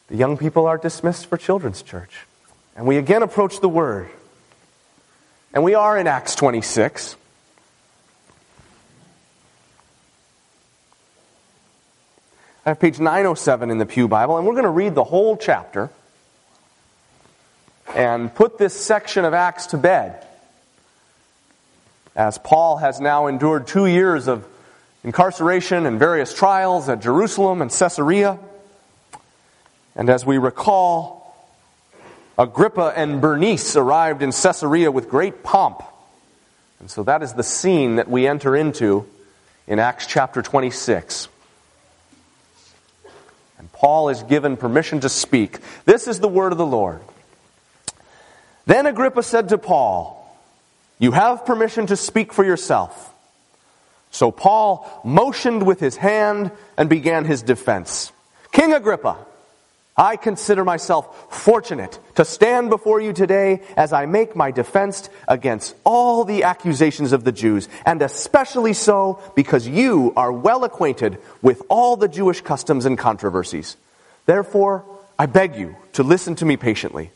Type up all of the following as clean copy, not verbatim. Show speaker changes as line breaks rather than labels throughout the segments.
The young people are dismissed for children's church. And we again approach the Word. And we are in Acts 26. I have page 907 in the Pew Bible, and we're going to read the whole chapter and put this section of Acts to bed. As Paul has now endured 2 years of incarceration and various trials at Jerusalem and Caesarea. And as we recall, Agrippa and Bernice arrived in Caesarea with great pomp. And so that is the scene that we enter into in Acts chapter 26. And Paul is given permission to speak. This is the word of the Lord. Then Agrippa said to Paul, "You have permission to speak for yourself." So Paul motioned with his hand and began his defense. "King Agrippa, I consider myself fortunate to stand before you today as I make my defense against all the accusations of the Jews, and especially so because you are well acquainted with all the Jewish customs and controversies. Therefore, I beg you to listen to me patiently.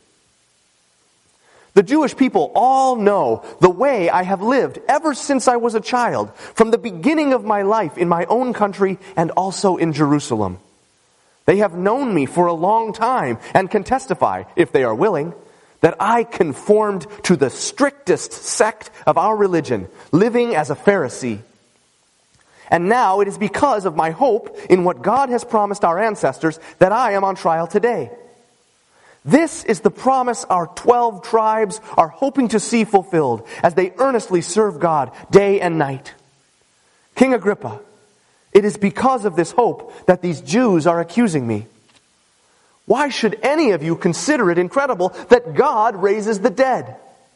The Jewish people all know the way I have lived ever since I was a child, from the beginning of my life in my own country and also in Jerusalem. They have known me for a long time and can testify, if they are willing, that I conformed to the strictest sect of our religion, living as a Pharisee. And now it is because of my hope in what God has promised our ancestors that I am on trial today. This is the promise our 12 tribes are hoping to see fulfilled as they earnestly serve God day and night. King Agrippa, it is because of this hope that these Jews are accusing me. Why should any of you consider it incredible that God raises the dead?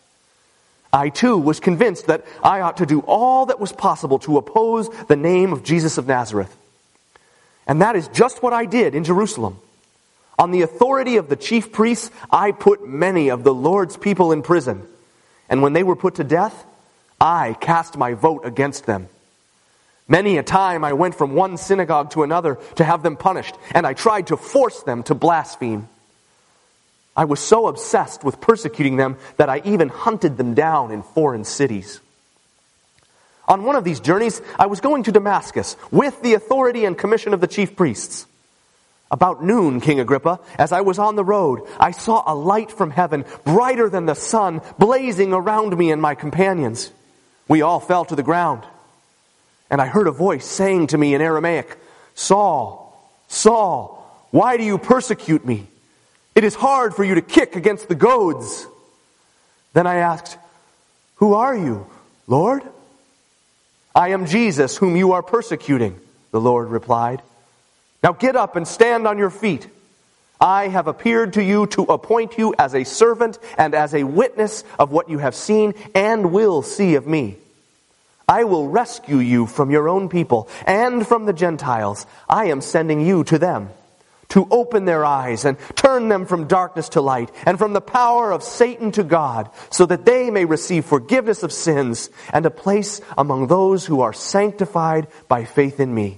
I too was convinced that I ought to do all that was possible to oppose the name of Jesus of Nazareth. And that is just what I did in Jerusalem. On the authority of the chief priests, I put many of the Lord's people in prison. And when they were put to death, I cast my vote against them. Many a time I went from one synagogue to another to have them punished, and I tried to force them to blaspheme. I was so obsessed with persecuting them that I even hunted them down in foreign cities. On one of these journeys, I was going to Damascus with the authority and commission of the chief priests. About noon, King Agrippa, as I was on the road, I saw a light from heaven, brighter than the sun, blazing around me and my companions. We all fell to the ground. And I heard a voice saying to me in Aramaic, "Saul, Saul, why do you persecute me? It is hard for you to kick against the goads." Then I asked, "Who are you, Lord?" "I am Jesus, whom you are persecuting," the Lord replied. "Now get up and stand on your feet. I have appeared to you to appoint you as a servant and as a witness of what you have seen and will see of me. I will rescue you from your own people and from the Gentiles. I am sending you to them, to open their eyes and turn them from darkness to light and from the power of Satan to God, so that they may receive forgiveness of sins and a place among those who are sanctified by faith in me."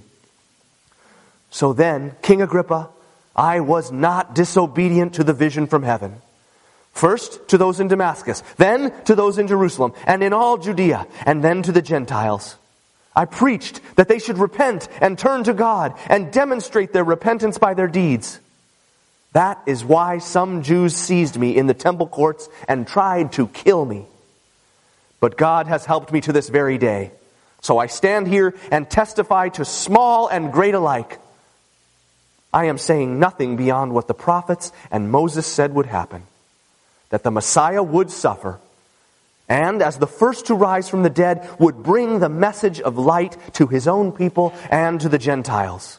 So then, King Agrippa, I was not disobedient to the vision from heaven. First to those in Damascus, then to those in Jerusalem, and in all Judea, and then to the Gentiles. I preached that they should repent and turn to God and demonstrate their repentance by their deeds. That is why some Jews seized me in the temple courts and tried to kill me. But God has helped me to this very day. So I stand here and testify to small and great alike. I am saying nothing beyond what the prophets and Moses said would happen, that the Messiah would suffer, and as the first to rise from the dead, would bring the message of light to his own people and to the Gentiles.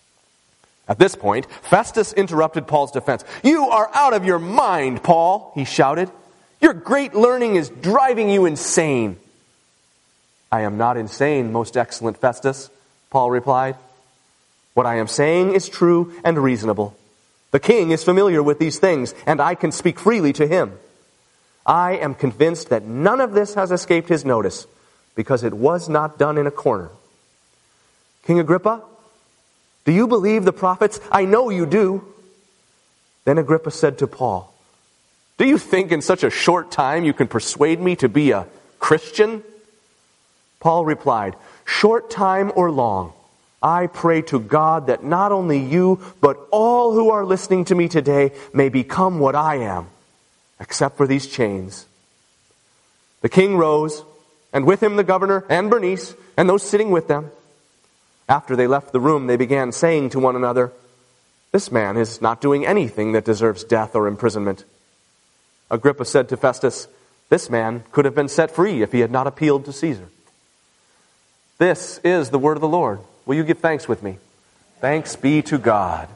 At this point, Festus interrupted Paul's defense. "You are out of your mind, Paul," he shouted. "Your great learning is driving you insane." "I am not insane, most excellent Festus," Paul replied. "What I am saying is true and reasonable. The king is familiar with these things, and I can speak freely to him. I am convinced that none of this has escaped his notice, because it was not done in a corner. King Agrippa, do you believe the prophets? I know you do. Then Agrippa said to Paul, "Do you think in such a short time you can persuade me to be a Christian?" Paul replied, "Short time or long, I pray to God that not only you, but all who are listening to me today may become what I am, except for these chains." The king rose, and with him the governor and Bernice and those sitting with them. After they left the room, they began saying to one another, "This man is not doing anything that deserves death or imprisonment." Agrippa said to Festus, "This man could have been set free if he had not appealed to Caesar." This is the word of the Lord. Will you give thanks with me? Thanks be to God.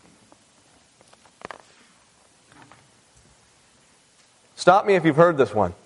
Stop me if you've heard this one.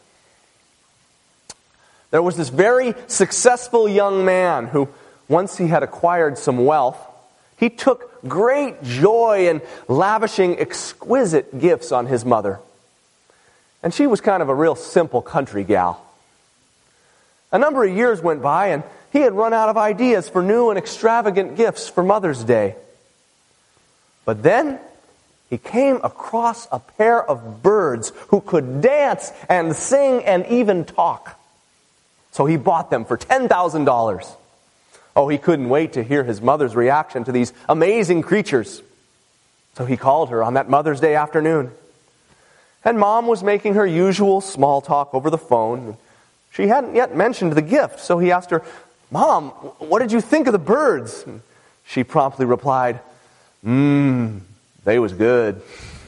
There was this very successful young man who, once he had acquired some wealth, he took great joy in lavishing exquisite gifts on his mother. And she was kind of a real simple country gal. A number of years went by, and he had run out of ideas for new and extravagant gifts for Mother's Day. But then he came across a pair of birds who could dance and sing and even talk. So he bought them for $10,000. Oh, he couldn't wait to hear his mother's reaction to these amazing creatures. So he called her on that Mother's Day afternoon. And Mom was making her usual small talk over the phone. She hadn't yet mentioned the gift, so he asked her, "Mom, what did you think of the birds?" And she promptly replied, "They was good."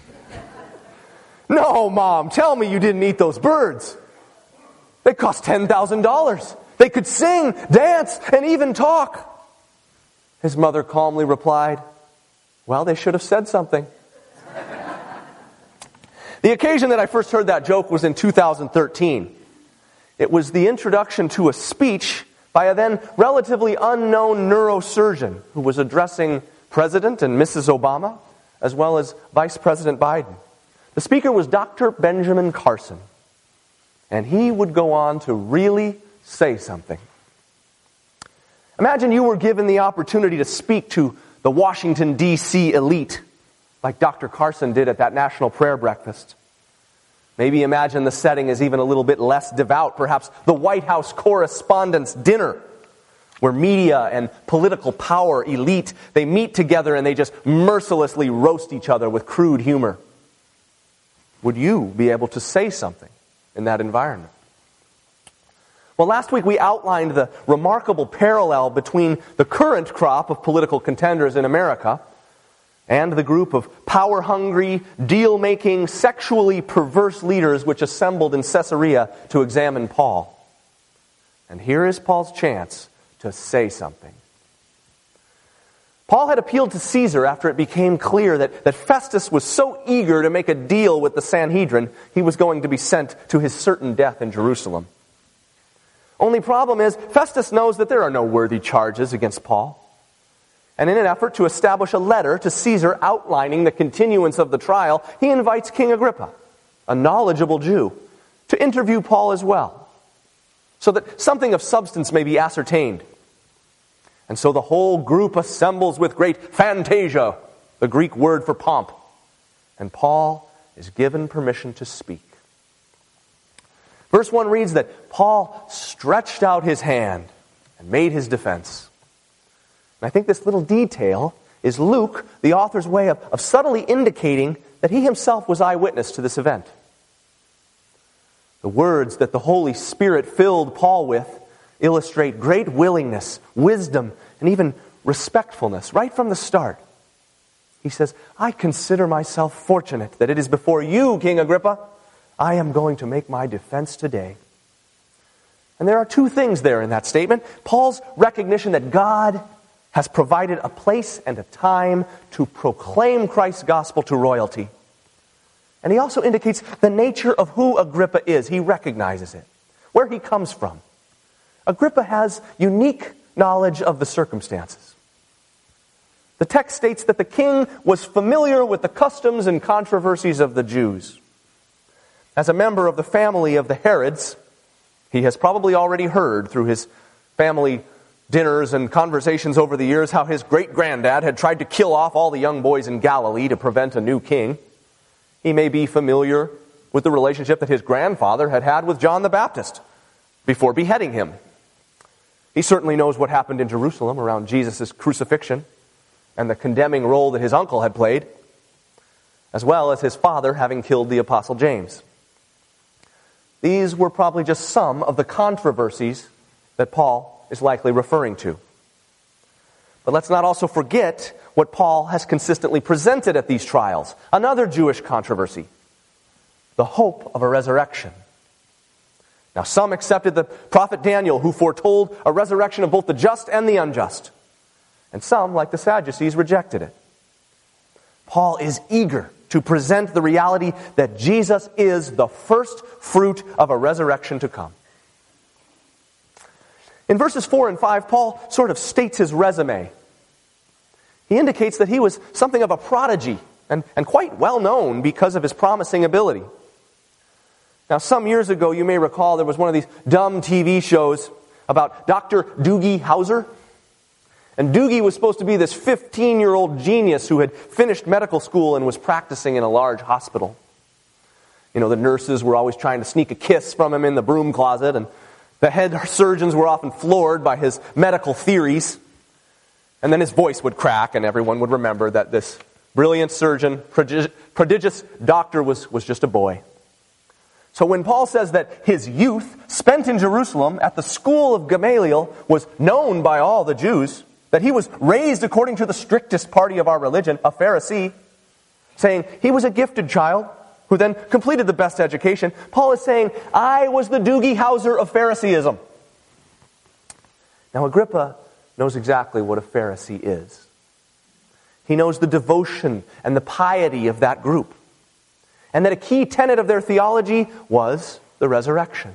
"No, Mom, tell me you didn't eat those birds. They cost $10,000. They could sing, dance, and even talk." His mother calmly replied, "Well, they should have said something." The occasion that I first heard that joke was in 2013. It was the introduction to a speech by a then relatively unknown neurosurgeon who was addressing President and Mrs. Obama, as well as Vice President Biden. The speaker was Dr. Benjamin Carson, and he would go on to really say something. Imagine you were given the opportunity to speak to the Washington, D.C. elite, like Dr. Carson did at that national prayer breakfast. Maybe imagine the setting is even a little bit less devout, perhaps the White House Correspondents' Dinner, where media and political power elite, they meet together and they just mercilessly roast each other with crude humor. Would you be able to say something in that environment? Well, last week we outlined the remarkable parallel between the current crop of political contenders in America and the group of power-hungry, deal-making, sexually perverse leaders which assembled in Caesarea to examine Paul. And here is Paul's chance to say something. Paul had appealed to Caesar after it became clear that Festus was so eager to make a deal with the Sanhedrin, he was going to be sent to his certain death in Jerusalem. Only problem is, Festus knows that there are no worthy charges against Paul. And in an effort to establish a letter to Caesar outlining the continuance of the trial, he invites King Agrippa, a knowledgeable Jew, to interview Paul as well, so that something of substance may be ascertained. And so the whole group assembles with great fantasia, the Greek word for pomp, and Paul is given permission to speak. Verse 1 reads that Paul stretched out his hand and made his defense. And I think this little detail is Luke, the author's way of subtly indicating that he himself was eyewitness to this event. The words that the Holy Spirit filled Paul with illustrate great willingness, wisdom, and even respectfulness right from the start. He says, "I consider myself fortunate that it is before you, King Agrippa, I am going to make my defense today." And there are two things there in that statement. Paul's recognition that God has provided a place and a time to proclaim Christ's gospel to royalty. And he also indicates the nature of who Agrippa is. He recognizes it, where he comes from. Agrippa has unique knowledge of the circumstances. The text states that the king was familiar with the customs and controversies of the Jews. As a member of the family of the Herods, he has probably already heard through his family dinners and conversations over the years how his great-granddad had tried to kill off all the young boys in Galilee to prevent a new king. He may be familiar with the relationship that his grandfather had had with John the Baptist before beheading him. He certainly knows what happened in Jerusalem around Jesus' crucifixion and the condemning role that his uncle had played, as well as his father having killed the Apostle James. These were probably just some of the controversies that Paul is likely referring to. But let's not also forget what Paul has consistently presented at these trials. Another Jewish controversy, the hope of a resurrection. Now, some accepted the prophet Daniel, who foretold a resurrection of both the just and the unjust. And some, like the Sadducees, rejected it. Paul is eager to present the reality that Jesus is the first fruit of a resurrection to come. In verses 4 and 5, Paul sort of states his resume. He indicates that he was something of a prodigy and quite well known because of his promising ability. Now, some years ago, you may recall, there was one of these dumb TV shows about Dr. Doogie Howser. And Doogie was supposed to be this 15-year-old genius who had finished medical school and was practicing in a large hospital. You know, the nurses were always trying to sneak a kiss from him in the broom closet, and the head surgeons were often floored by his medical theories. And then his voice would crack, and everyone would remember that this brilliant surgeon, prodigious doctor was just a boy. So when Paul says that his youth spent in Jerusalem at the school of Gamaliel was known by all the Jews, that he was raised according to the strictest party of our religion, a Pharisee, saying he was a gifted child who then completed the best education, Paul is saying, I was the Doogie Howser of Phariseeism. Now, Agrippa knows exactly what a Pharisee is. He knows the devotion and the piety of that group, and that a key tenet of their theology was the resurrection.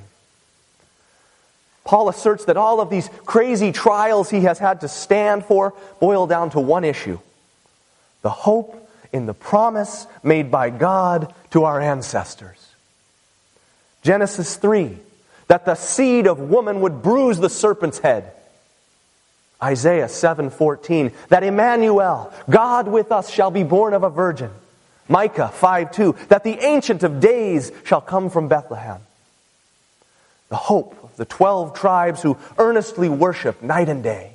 Paul asserts that all of these crazy trials he has had to stand for boil down to one issue: the hope in the promise made by God to our ancestors. Genesis 3, that the seed of woman would bruise the serpent's head. Isaiah 7:14, that Emmanuel, God with us, shall be born of a virgin. Micah 5:2, that the Ancient of Days shall come from Bethlehem. The hope of the 12 tribes who earnestly worship night and day.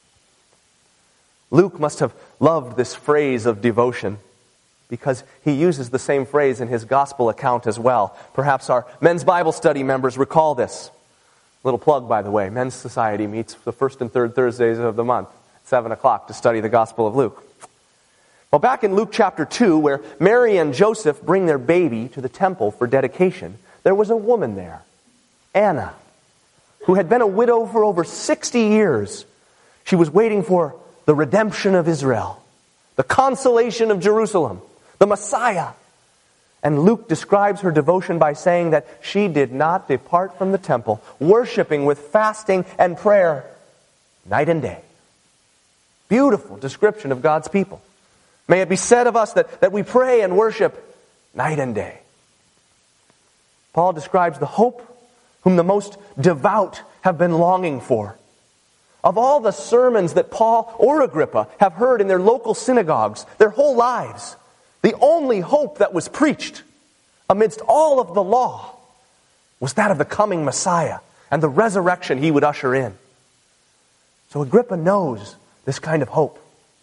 Luke must have loved this phrase of devotion, because he uses the same phrase in his gospel account as well. Perhaps our men's Bible study members recall this. Little plug, by the way. Men's Society meets the first and third Thursdays of the month at 7 o'clock to study the Gospel of Luke. Well, back in Luke chapter 2, where Mary and Joseph bring their baby to the temple for dedication, there was a woman there, Anna, who had been a widow for over 60 years. She was waiting for the redemption of Israel, the consolation of Jerusalem, the Messiah. And Luke describes her devotion by saying that she did not depart from the temple, worshiping with fasting and prayer night and day. Beautiful description of God's people. May it be said of us that we pray and worship night and day. Paul describes the hope whom the most devout have been longing for. Of all the sermons that Paul or Agrippa have heard in their local synagogues their whole lives, the only hope that was preached amidst all of the law was that of the coming Messiah and the resurrection he would usher in. So Agrippa knows this kind of hope.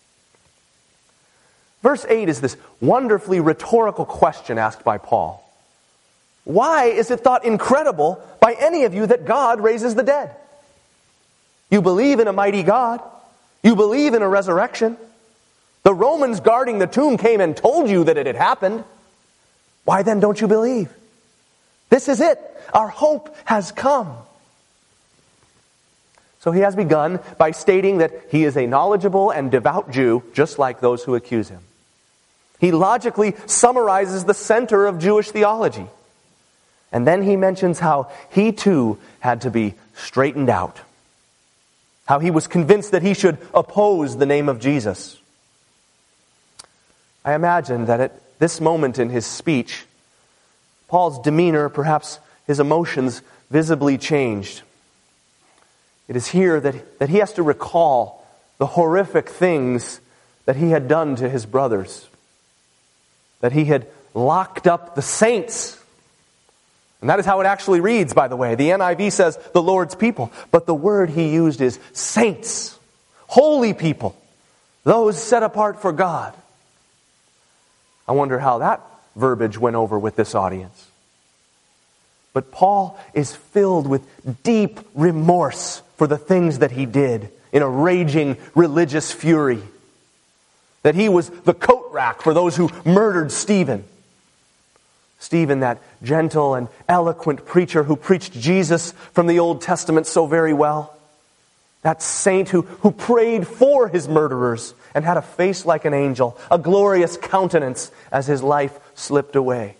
Verse 8 is this wonderfully rhetorical question asked by Paul. Why is it thought incredible by any of you that God raises the dead? You believe in a mighty God. You believe in a resurrection. The Romans guarding the tomb came and told you that it had happened. Why then don't you believe? This is it. Our hope has come. So he has begun by stating that he is a knowledgeable and devout Jew, just like those who accuse him. He logically summarizes the center of Jewish theology. And then he mentions how he too had to be straightened out. How he was convinced that he should oppose the name of Jesus. I imagine that at this moment in his speech, Paul's demeanor, perhaps his emotions, visibly changed. It is here that he has to recall the horrific things that he had done to his brothers. That he had locked up the saints. And that is how it actually reads, by the way. The NIV says the Lord's people. But the word he used is saints. Holy people. Those set apart for God. I wonder how that verbiage went over with this audience. But Paul is filled with deep remorse for the things that he did in a raging religious fury. That he was the coat rack for those who murdered Stephen. Stephen, that gentle and eloquent preacher who preached Jesus from the Old Testament so very well. That saint who prayed for his murderers and had a face like an angel, a glorious countenance as his life slipped away.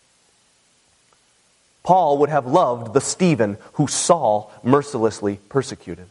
Paul would have loved the Stephen who Saul mercilessly persecuted.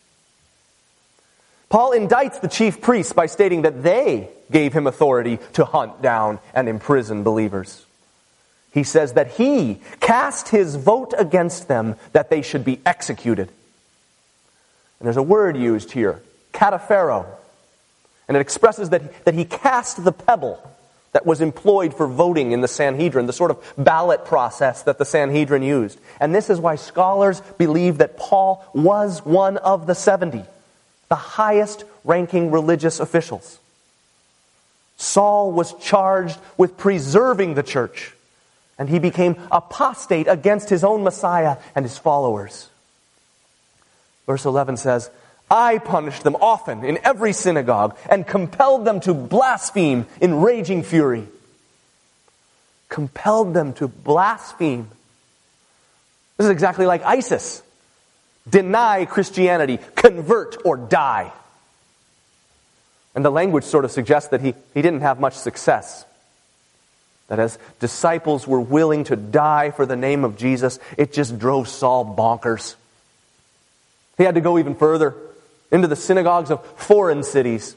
Paul indicts the chief priests by stating that they gave him authority to hunt down and imprison believers. He says that he cast his vote against them that they should be executed. And there's a word used here, kataphero. And it expresses that he cast the pebble that was employed for voting in the Sanhedrin, the sort of ballot process that the Sanhedrin used. And this is why scholars believe that Paul was one of the 70, the highest ranking religious officials. Saul was charged with preserving the church, and he became apostate against his own Messiah and his followers. Verse 11 says, I punished them often in every synagogue and compelled them to blaspheme in raging fury. Compelled them to blaspheme. This is exactly like ISIS. Deny Christianity, convert or die. And the language sort of suggests that he didn't have much success. That as disciples were willing to die for the name of Jesus, it just drove Saul bonkers. He had to go even further, into the synagogues of foreign cities.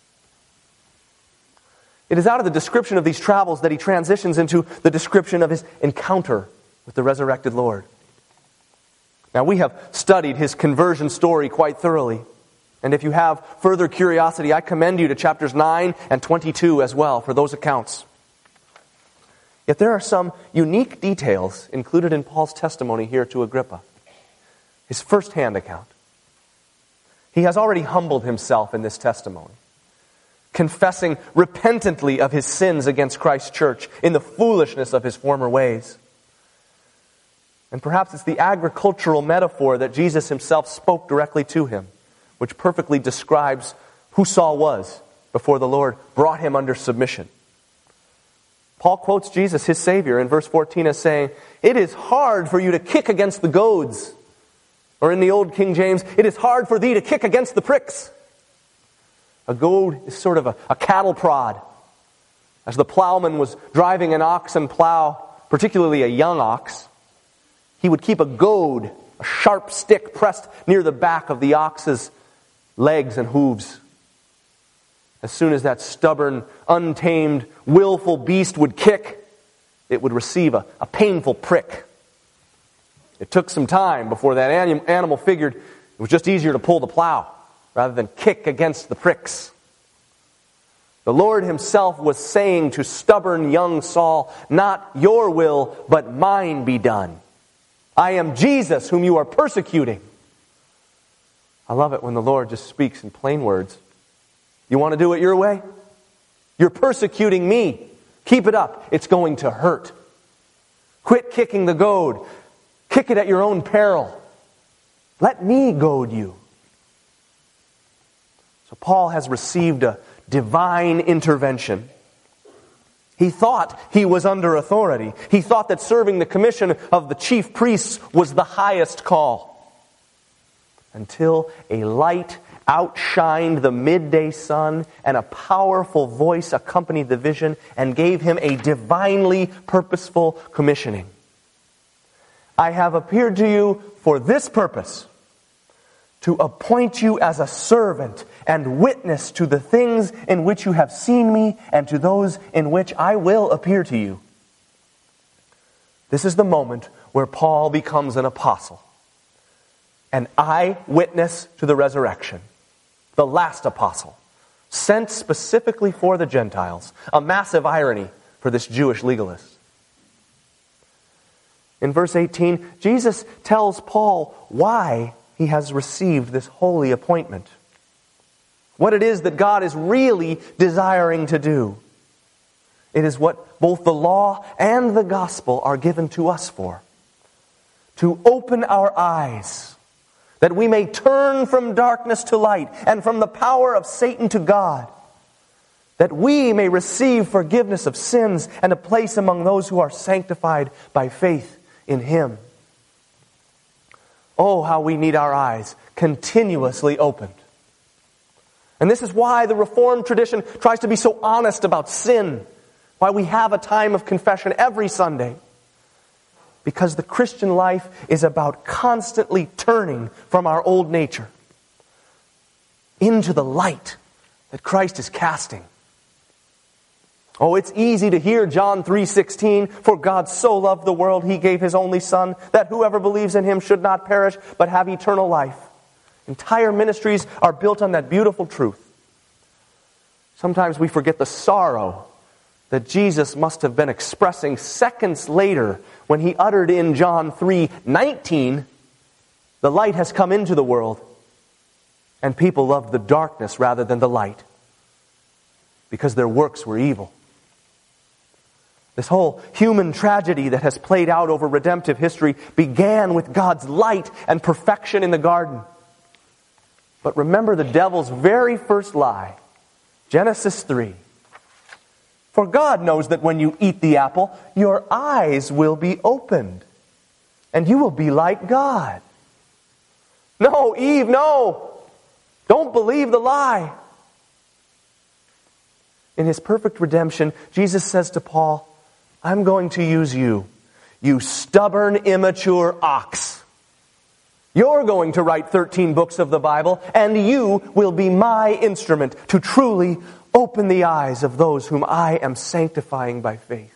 It is out of the description of these travels that he transitions into the description of his encounter with the resurrected Lord. Now, we have studied his conversion story quite thoroughly. And if you have further curiosity, I commend you to chapters 9 and 22 as well for those accounts. Yet there are some unique details included in Paul's testimony here to Agrippa. His first-hand account. He has already humbled himself in this testimony, confessing repentantly of his sins against Christ's church in the foolishness of his former ways. And perhaps it's the agricultural metaphor that Jesus himself spoke directly to him, which perfectly describes who Saul was before the Lord brought him under submission. Paul quotes Jesus, his Savior, in verse 14 as saying, "It is hard for you to kick against the goads." Or in the old King James, "It is hard for thee to kick against the pricks." A goad is sort of a cattle prod. As the plowman was driving an oxen plow, particularly a young ox, he would keep a goad, a sharp stick pressed near the back of the ox's legs and hooves. As soon as that stubborn, untamed, willful beast would kick, it would receive a painful prick. It took some time before that animal figured it was just easier to pull the plow rather than kick against the pricks. The Lord himself was saying to stubborn young Saul, "Not your will, but mine be done. I am Jesus whom you are persecuting." I love it when the Lord just speaks in plain words. You want to do it your way? You're persecuting me. Keep it up. It's going to hurt. Quit kicking the goad. Kick it at your own peril. Let me goad you. So Paul has received a divine intervention. He thought he was under authority. He thought that serving the commission of the chief priests was the highest call. Until a light outshined the midday sun and a powerful voice accompanied the vision and gave him a divinely purposeful commissioning. "I have appeared to you for this purpose, to appoint you as a servant and witness to the things in which you have seen me and to those in which I will appear to you." This is the moment where Paul becomes an apostle. an eyewitness to the resurrection, the last apostle, sent specifically for the Gentiles. A massive irony for this Jewish legalist. In verse 18, Jesus tells Paul why he has received this holy appointment. What it is that God is really desiring to do. It is what both the law and the gospel are given to us for. To open our eyes, that we may turn from darkness to light and from the power of Satan to God, that we may receive forgiveness of sins and a place among those who are sanctified by faith in Him. Oh, how we need our eyes continuously opened. And this is why the Reformed tradition tries to be so honest about sin, why we have a time of confession every Sunday. Because the Christian life is about constantly turning from our old nature into the light that Christ is casting. Oh, it's easy to hear John 3:16, "For God so loved the world, He gave His only Son, that whoever believes in Him should not perish, but have eternal life." Entire ministries are built on that beautiful truth. Sometimes we forget the sorrow that Jesus must have been expressing seconds later when He uttered in John 3:19, "The light has come into the world, and people loved the darkness rather than the light, because their works were evil." This whole human tragedy that has played out over redemptive history began with God's light and perfection in the garden. But remember the devil's very first lie, Genesis 3. "For God knows that when you eat the apple, your eyes will be opened, and you will be like God." No, Eve, no! Don't believe the lie. In His perfect redemption, Jesus says to Paul, "I'm going to use you, you stubborn, immature ox. You're going to write 13 books of the Bible, and you will be my instrument to truly open the eyes of those whom I am sanctifying by faith."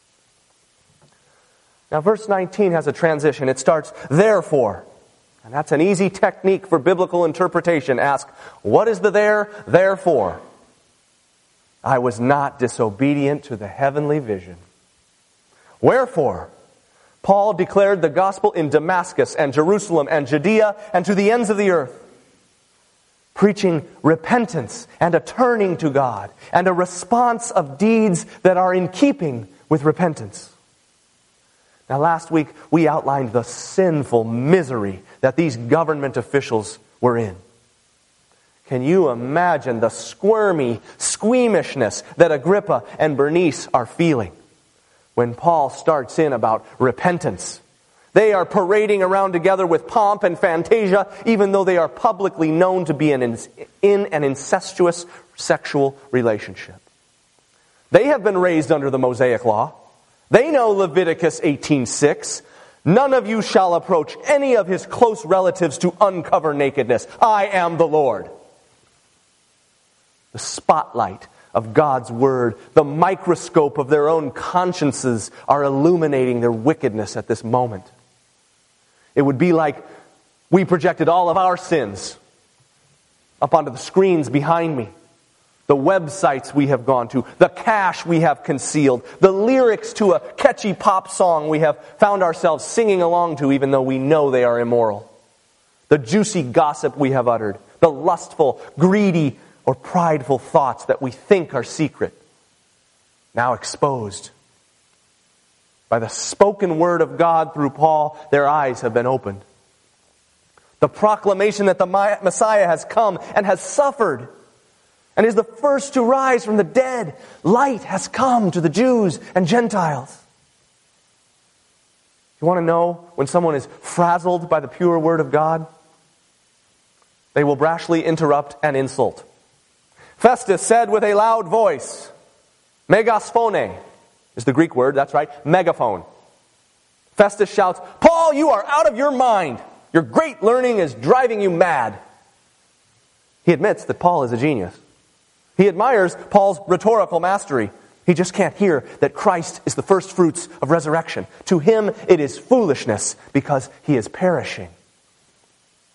Now, verse 19 has a transition. It starts, "Therefore." And that's an easy technique for biblical interpretation. Ask, what is the therefore? "I was not disobedient to the heavenly vision. Wherefore, Paul declared the gospel in Damascus and Jerusalem and Judea and to the ends of the earth, preaching repentance and a turning to God and a response of deeds that are in keeping with repentance." Now, last week we outlined the sinful misery that these government officials were in. Can you imagine the squirmy squeamishness that Agrippa and Bernice are feeling when Paul starts in about repentance? They are parading around together with pomp and fantasia, even though they are publicly known to be in an incestuous sexual relationship. They have been raised under the Mosaic law. They know Leviticus 18:6. "None of you shall approach any of his close relatives to uncover nakedness. I am the Lord." The spotlight of God's Word, the microscope of their own consciences are illuminating their wickedness at this moment. It would be like we projected all of our sins up onto the screens behind me. The websites we have gone to, the cash we have concealed, the lyrics to a catchy pop song we have found ourselves singing along to even though we know they are immoral. The juicy gossip we have uttered, the lustful, greedy, or prideful thoughts that we think are secret, now exposed. By the spoken word of God through Paul, their eyes have been opened. The proclamation that the Messiah has come and has suffered and is the first to rise from the dead. Light has come to the Jews and Gentiles. You want to know when someone is frazzled by the pure word of God? They will brashly interrupt and insult. Festus said with a loud voice, megasphone is the Greek word, that's right, megaphone. Festus shouts, "Paul, you are out of your mind. Your great learning is driving you mad." He admits that Paul is a genius. He admires Paul's rhetorical mastery. He just can't hear that Christ is the first fruits of resurrection. To him it is foolishness because he is perishing.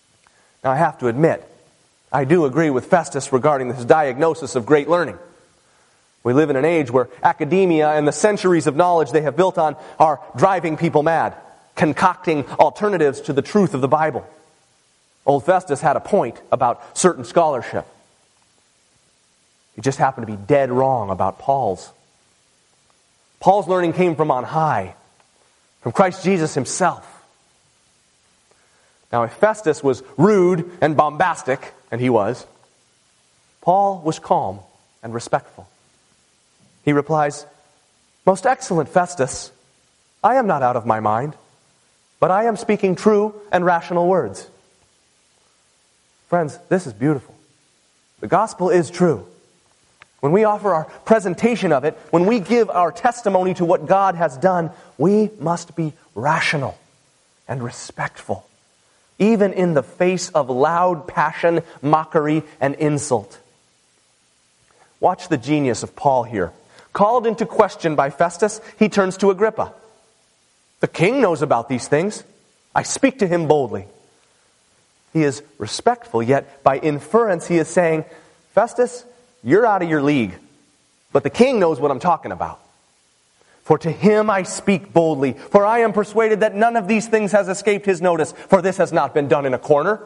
Now, I have to admit, I do agree with Festus regarding this diagnosis of great learning. We live in an age where academia and the centuries of knowledge they have built on are driving people mad, concocting alternatives to the truth of the Bible. Old Festus had a point about certain scholarship. He just happened to be dead wrong about Paul's. Paul's learning came from on high, from Christ Jesus himself. Now, if Festus was rude and bombastic, and he was, Paul was calm and respectful. He replies, "Most excellent Festus, I am not out of my mind, but I am speaking true and rational words." Friends, this is beautiful. The gospel is true. When we offer our presentation of it, when we give our testimony to what God has done, we must be rational and respectful, even in the face of loud passion, mockery, and insult. Watch the genius of Paul here. Called into question by Festus, he turns to Agrippa. The king knows about these things. I speak to him boldly. He is respectful, yet by inference he is saying, Festus, you're out of your league, but the king knows what I'm talking about. For to him I speak boldly, for I am persuaded that none of these things has escaped his notice, for this has not been done in a corner.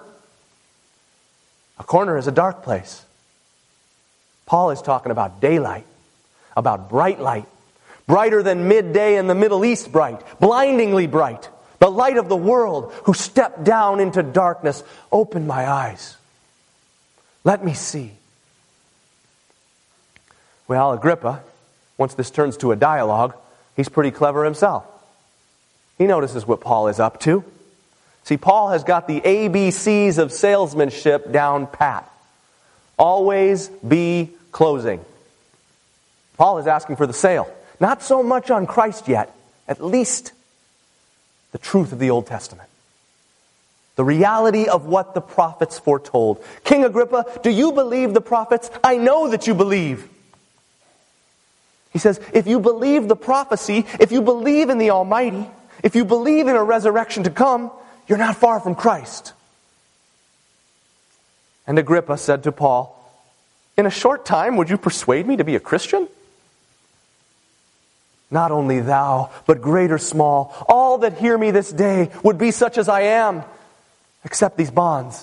A corner is a dark place. Paul is talking about daylight, about bright light, brighter than midday in the Middle East bright, blindingly bright. The light of the world who stepped down into darkness. Open my eyes. Let me see. Well, Agrippa, once this turns to a dialogue, he's pretty clever himself. He notices what Paul is up to. See, Paul has got the ABCs of salesmanship down pat. Always be closing. Paul is asking for the sale. Not so much on Christ yet, at least the truth of the Old Testament. The reality of what the prophets foretold. King Agrippa, do you believe the prophets? I know that you believe. He says, if you believe the prophecy, if you believe in the Almighty, if you believe in a resurrection to come, you're not far from Christ. And Agrippa said to Paul, in a short time, would you persuade me to be a Christian? Not only thou, but great or small, all that hear me this day would be such as I am, except these bonds.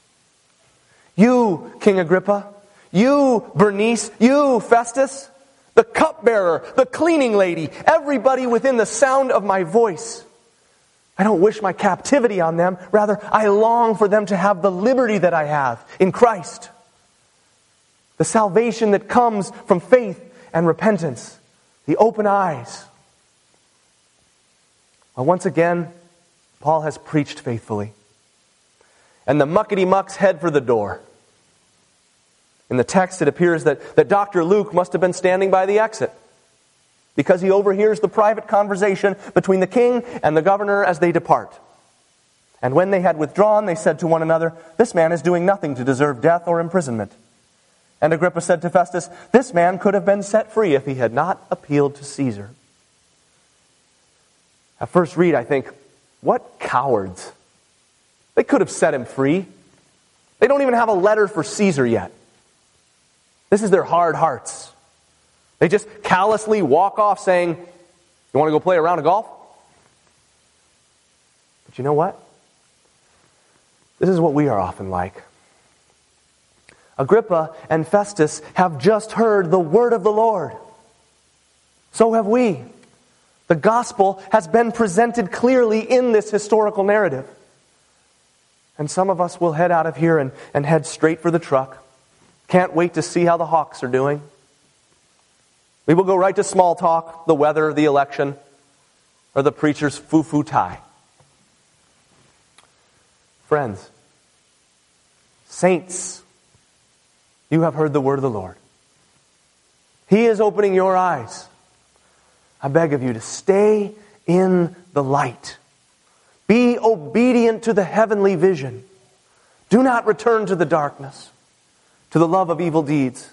You, King Agrippa, you, Bernice, you, Festus, the cupbearer, the cleaning lady, everybody within the sound of my voice. I don't wish my captivity on them. Rather, I long for them to have the liberty that I have in Christ. The salvation that comes from faith and repentance. The open eyes. Well, once again, Paul has preached faithfully. And the muckety-mucks head for the door. In the text, it appears that Dr. Luke must have been standing by the exit, because he overhears the private conversation between the king and the governor as they depart. And when they had withdrawn, they said to one another, "This man is doing nothing to deserve death or imprisonment." And Agrippa said to Festus, "This man could have been set free if he had not appealed to Caesar." At first read, I think, what cowards. They could have set him free. They don't even have a letter for Caesar yet. This is their hard hearts. They just callously walk off saying, "You want to go play a round of golf?" But you know what? This is what we are often like. Agrippa and Festus have just heard the word of the Lord. So have we. The gospel has been presented clearly in this historical narrative. And some of us will head out of here and head straight for the truck. Can't wait to see how the Hawks are doing. We will go right to small talk, the weather, the election, or the preacher's foo-foo tie. Friends, saints, you have heard the word of the Lord. He is opening your eyes. I beg of you to stay in the light. Be obedient to the heavenly vision. Do not return to the darkness, to the love of evil deeds.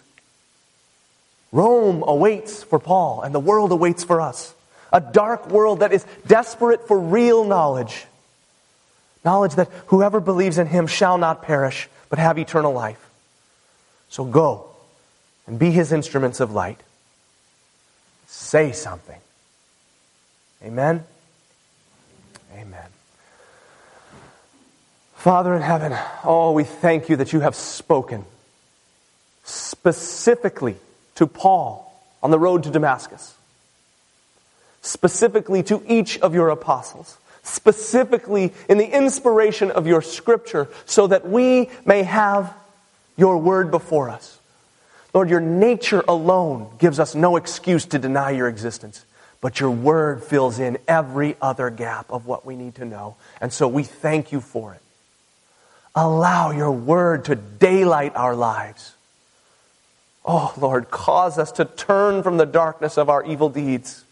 Rome awaits for Paul, and the world awaits for us. A dark world that is desperate for real knowledge. Knowledge that whoever believes in him shall not perish, but have eternal life. So go and be his instruments of light. Say something. Amen? Amen. Father in heaven, we thank you that you have spoken specifically to Paul on the road to Damascus. Specifically to each of your apostles. Specifically in the inspiration of your Scripture, so that we may have your word before us. Lord, your nature alone gives us no excuse to deny your existence, but your word fills in every other gap of what we need to know. And so we thank you for it. Allow your word to daylight our lives. Oh, Lord, cause us to turn from the darkness of our evil deeds.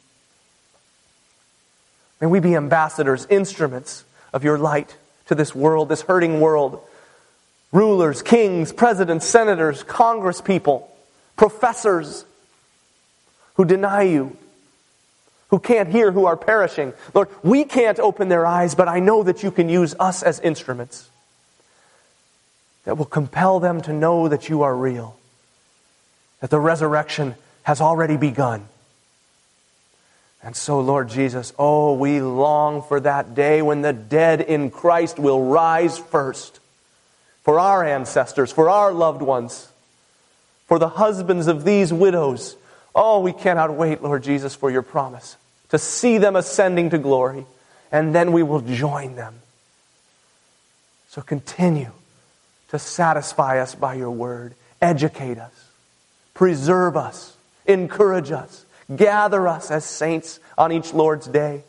May we be ambassadors, instruments of your light to this world, this hurting world. Rulers, kings, presidents, senators, congresspeople, professors who deny you, who can't hear, who are perishing. Lord, we can't open their eyes, but I know that you can use us as instruments that will compel them to know that you are real, that the resurrection has already begun. And so, Lord Jesus, we long for that day when the dead in Christ will rise first. For our ancestors, for our loved ones, for the husbands of these widows. We cannot wait, Lord Jesus, for your promise to see them ascending to glory, and then we will join them. So continue to satisfy us by your word. Educate us. Preserve us. Encourage us. Gather us as saints on each Lord's day.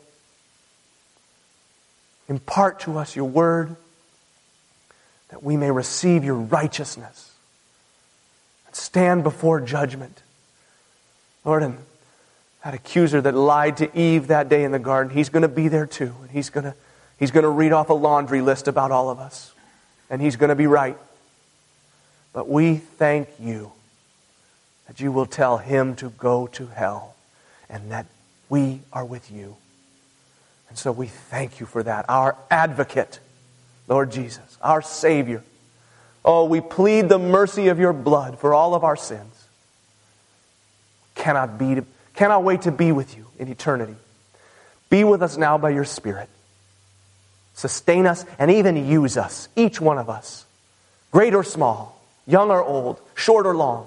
Impart to us your word that we may receive your righteousness and stand before judgment. Lord, and that accuser that lied to Eve that day in the garden, he's going to be there too. And he's going to read off a laundry list about all of us. And he's going to be right. But we thank you that you will tell him to go to hell and that we are with you. And so we thank you for that. Our advocate, Lord Jesus, our Savior. We plead the mercy of your blood for all of our sins. Cannot wait to be with you in eternity. Be with us now by your Spirit. Sustain us and even use us, each one of us, great or small, young or old, short or long.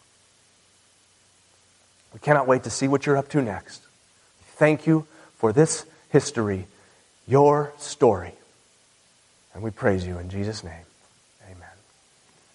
We cannot wait to see what you're up to next. Thank you for this history, your story. And we praise you in Jesus' name.